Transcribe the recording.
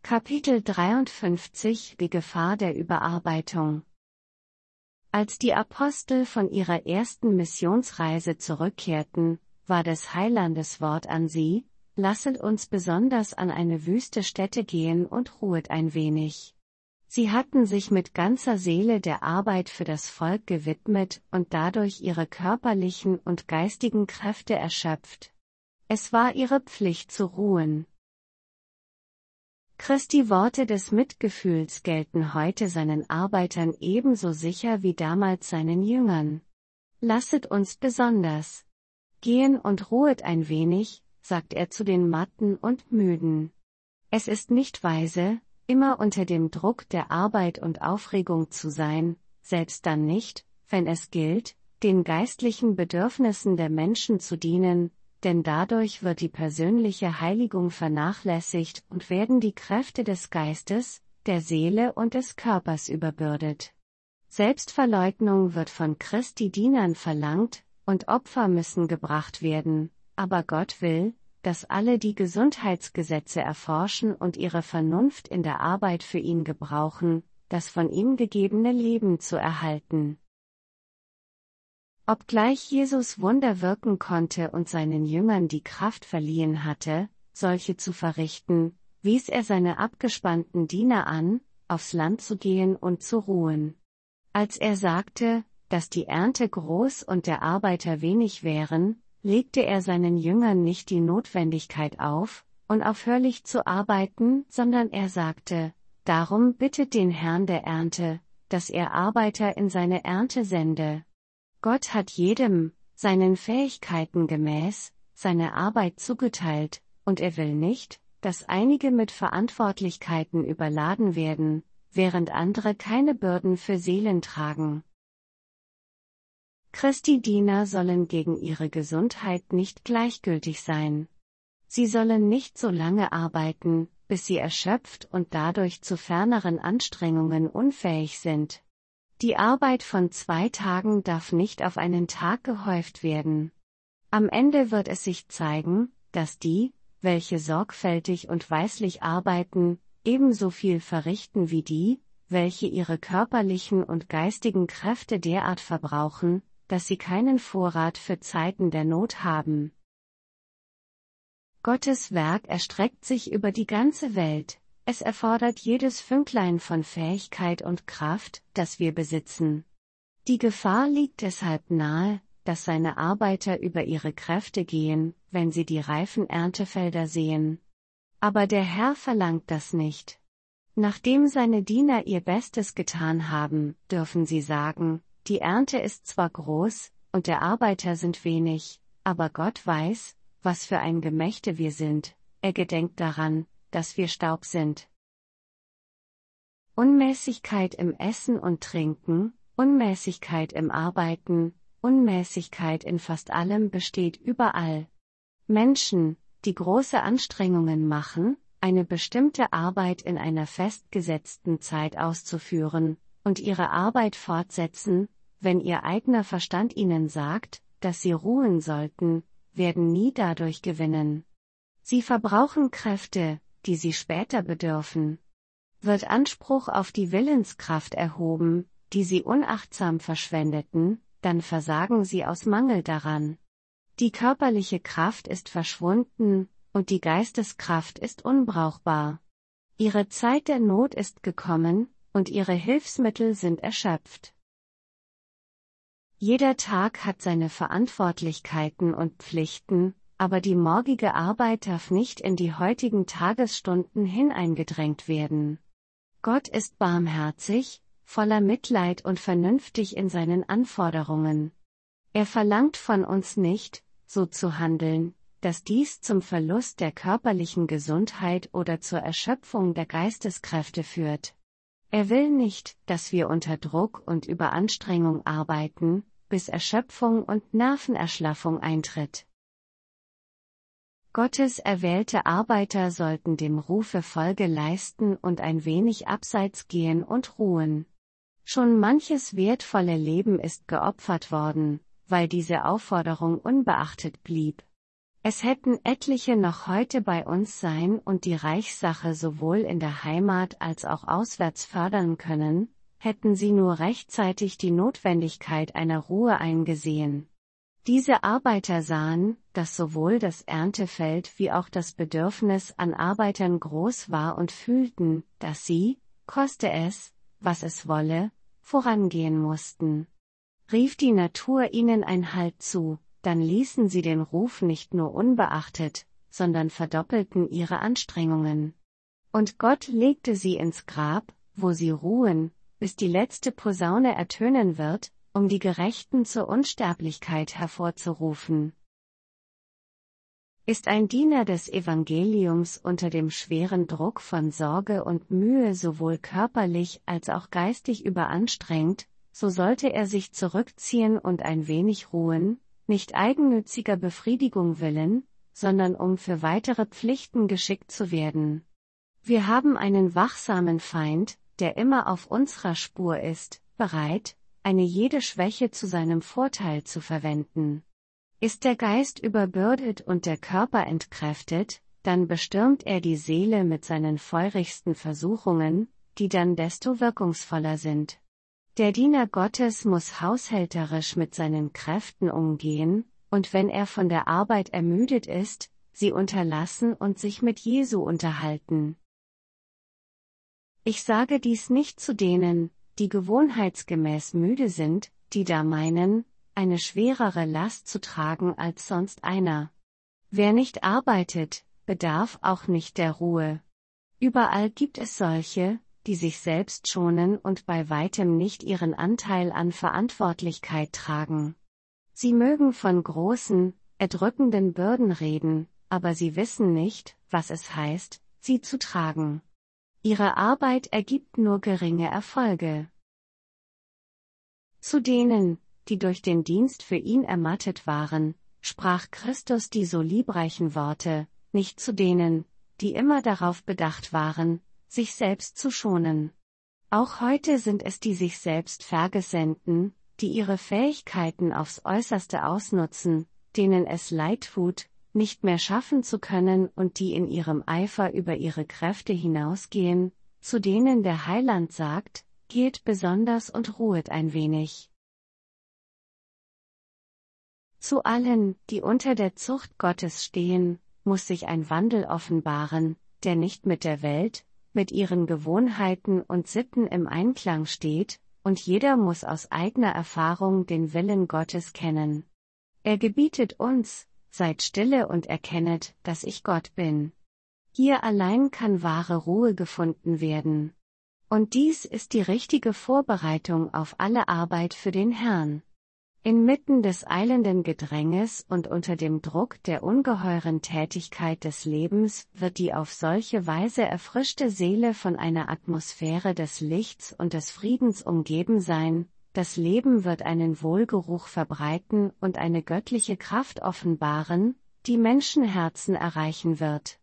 Kapitel 53 Die Gefahr der Überarbeitung. Als die Apostel von ihrer ersten Missionsreise zurückkehrten, war des Heilandes Wort an sie: Lasset uns besonders an eine wüste Stätte gehen und ruhet ein wenig. Sie hatten sich mit ganzer Seele der Arbeit für das Volk gewidmet und dadurch ihre körperlichen und geistigen Kräfte erschöpft. Es war ihre Pflicht zu ruhen. Christi Worte des Mitgefühls gelten heute seinen Arbeitern ebenso sicher wie damals seinen Jüngern. Lasset uns besonders gehen und ruhet ein wenig, sagt er zu den Matten und Müden. Es ist nicht weise, immer unter dem Druck der Arbeit und Aufregung zu sein, selbst dann nicht, wenn es gilt, den geistlichen Bedürfnissen der Menschen zu dienen, denn dadurch wird die persönliche Heiligung vernachlässigt und werden die Kräfte des Geistes, der Seele und des Körpers überbürdet. Selbstverleugnung wird von Christi Dienern verlangt, und Opfer müssen gebracht werden, aber Gott will, dass alle die Gesundheitsgesetze erforschen und ihre Vernunft in der Arbeit für ihn gebrauchen, das von ihm gegebene Leben zu erhalten. Obgleich Jesus Wunder wirken konnte und seinen Jüngern die Kraft verliehen hatte, solche zu verrichten, wies er seine abgespannten Diener an, aufs Land zu gehen und zu ruhen. Als er sagte, dass die Ernte groß und der Arbeiter wenig wären, legte er seinen Jüngern nicht die Notwendigkeit auf, unaufhörlich zu arbeiten, sondern er sagte: Darum bittet den Herrn der Ernte, dass er Arbeiter in seine Ernte sende. Gott hat jedem, seinen Fähigkeiten gemäß, seine Arbeit zugeteilt, und er will nicht, dass einige mit Verantwortlichkeiten überladen werden, während andere keine Bürden für Seelen tragen. Christi Diener sollen gegen ihre Gesundheit nicht gleichgültig sein. Sie sollen nicht so lange arbeiten, bis sie erschöpft und dadurch zu ferneren Anstrengungen unfähig sind. Die Arbeit von 2 Tagen darf nicht auf einen Tag gehäuft werden. Am Ende wird es sich zeigen, dass die, welche sorgfältig und weislich arbeiten, ebenso viel verrichten wie die, welche ihre körperlichen und geistigen Kräfte derart verbrauchen, dass sie keinen Vorrat für Zeiten der Not haben. Gottes Werk erstreckt sich über die ganze Welt. Es erfordert jedes Fünklein von Fähigkeit und Kraft, das wir besitzen. Die Gefahr liegt deshalb nahe, dass seine Arbeiter über ihre Kräfte gehen, wenn sie die reifen Erntefelder sehen. Aber der Herr verlangt das nicht. Nachdem seine Diener ihr Bestes getan haben, dürfen sie sagen: Die Ernte ist zwar groß, und der Arbeiter sind wenig, aber Gott weiß, was für ein Gemächte wir sind, er gedenkt daran, dass wir Staub sind. Unmäßigkeit im Essen und Trinken, Unmäßigkeit im Arbeiten, Unmäßigkeit in fast allem besteht überall. Menschen, die große Anstrengungen machen, eine bestimmte Arbeit in einer festgesetzten Zeit auszuführen, und ihre Arbeit fortsetzen, wenn ihr eigener Verstand ihnen sagt, dass sie ruhen sollten, werden nie dadurch gewinnen. Sie verbrauchen Kräfte, die sie später bedürfen. Wird Anspruch auf die Willenskraft erhoben, die sie unachtsam verschwendeten, dann versagen sie aus Mangel daran. Die körperliche Kraft ist verschwunden, und die Geisteskraft ist unbrauchbar. Ihre Zeit der Not ist gekommen, und ihre Hilfsmittel sind erschöpft. Jeder Tag hat seine Verantwortlichkeiten und Pflichten, aber die morgige Arbeit darf nicht in die heutigen Tagesstunden hineingedrängt werden. Gott ist barmherzig, voller Mitleid und vernünftig in seinen Anforderungen. Er verlangt von uns nicht, so zu handeln, dass dies zum Verlust der körperlichen Gesundheit oder zur Erschöpfung der Geisteskräfte führt. Er will nicht, dass wir unter Druck und Überanstrengung arbeiten, bis Erschöpfung und Nervenerschlaffung eintritt. Gottes erwählte Arbeiter sollten dem Rufe Folge leisten und ein wenig abseits gehen und ruhen. Schon manches wertvolle Leben ist geopfert worden, weil diese Aufforderung unbeachtet blieb. Es hätten etliche noch heute bei uns sein und die Reichssache sowohl in der Heimat als auch auswärts fördern können, hätten sie nur rechtzeitig die Notwendigkeit einer Ruhe eingesehen. Diese Arbeiter sahen, dass sowohl das Erntefeld wie auch das Bedürfnis an Arbeitern groß war und fühlten, dass sie, koste es, was es wolle, vorangehen mussten. Rief die Natur ihnen ein Halt zu, dann ließen sie den Ruf nicht nur unbeachtet, sondern verdoppelten ihre Anstrengungen. Und Gott legte sie ins Grab, wo sie ruhen, bis die letzte Posaune ertönen wird, um die Gerechten zur Unsterblichkeit hervorzurufen. Ist ein Diener des Evangeliums unter dem schweren Druck von Sorge und Mühe sowohl körperlich als auch geistig überanstrengt, so sollte er sich zurückziehen und ein wenig ruhen, nicht eigennütziger Befriedigung willen, sondern um für weitere Pflichten geschickt zu werden. Wir haben einen wachsamen Feind, der immer auf unserer Spur ist, bereit, eine jede Schwäche zu seinem Vorteil zu verwenden. Ist der Geist überbürdet und der Körper entkräftet, dann bestürmt er die Seele mit seinen feurigsten Versuchungen, die dann desto wirkungsvoller sind. Der Diener Gottes muss haushälterisch mit seinen Kräften umgehen, und wenn er von der Arbeit ermüdet ist, sie unterlassen und sich mit Jesu unterhalten. Ich sage dies nicht zu denen, die gewohnheitsgemäß müde sind, die da meinen, eine schwerere Last zu tragen als sonst einer. Wer nicht arbeitet, bedarf auch nicht der Ruhe. Überall gibt es solche, die sich selbst schonen und bei weitem nicht ihren Anteil an Verantwortlichkeit tragen. Sie mögen von großen, erdrückenden Bürden reden, aber sie wissen nicht, was es heißt, sie zu tragen. Ihre Arbeit ergibt nur geringe Erfolge. Zu denen, die durch den Dienst für ihn ermattet waren, sprach Christus die so liebreichen Worte, nicht zu denen, die immer darauf bedacht waren, sich selbst zu schonen. Auch heute sind es die sich selbst vergesenden, die ihre Fähigkeiten aufs Äußerste ausnutzen, denen es leid tut, nicht mehr schaffen zu können und die in ihrem Eifer über ihre Kräfte hinausgehen, zu denen der Heiland sagt, geht besonders und ruhet ein wenig. Zu allen, die unter der Zucht Gottes stehen, muss sich ein Wandel offenbaren, der nicht mit der Welt, mit ihren Gewohnheiten und Sitten im Einklang steht, und jeder muss aus eigener Erfahrung den Willen Gottes kennen. Er gebietet uns, seid stille und erkennet, dass ich Gott bin. Hier allein kann wahre Ruhe gefunden werden. Und dies ist die richtige Vorbereitung auf alle Arbeit für den Herrn. Inmitten des eilenden Gedränges und unter dem Druck der ungeheuren Tätigkeit des Lebens wird die auf solche Weise erfrischte Seele von einer Atmosphäre des Lichts und des Friedens umgeben sein, das Leben wird einen Wohlgeruch verbreiten und eine göttliche Kraft offenbaren, die Menschenherzen erreichen wird.